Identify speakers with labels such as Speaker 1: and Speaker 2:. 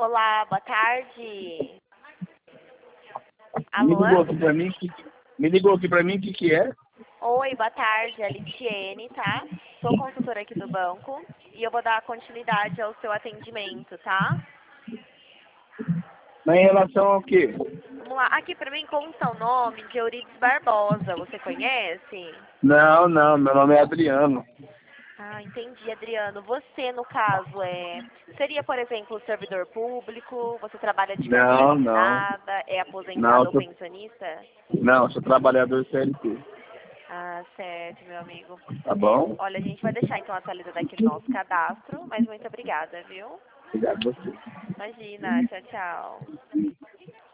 Speaker 1: Olá, boa tarde.
Speaker 2: Me
Speaker 1: Alô?
Speaker 2: ligou aqui pra mim, o que que é?
Speaker 1: Oi, boa tarde, é Litiene, tá? Sou consultora aqui do banco e eu vou dar continuidade ao seu atendimento, tá?
Speaker 2: Mas em relação ao quê?
Speaker 1: Vamos lá, aqui pra mim consta o nome de Eurides Barbosa, você conhece?
Speaker 2: Não, meu nome é Adriano.
Speaker 1: Ah, entendi, Adriano. Você, no caso, seria, por exemplo, servidor público? Você trabalha de carteira
Speaker 2: Não, não.
Speaker 1: assinada? É
Speaker 2: Não,
Speaker 1: aposentado ou
Speaker 2: sou,
Speaker 1: pensionista?
Speaker 2: não, sou trabalhador CLT.
Speaker 1: Ah, certo, meu amigo.
Speaker 2: Tá bom?
Speaker 1: Olha, a gente vai deixar então atualizado aqui no nosso cadastro, mas muito obrigada, viu?
Speaker 2: Obrigado a você.
Speaker 1: Imagina, tchau, tchau.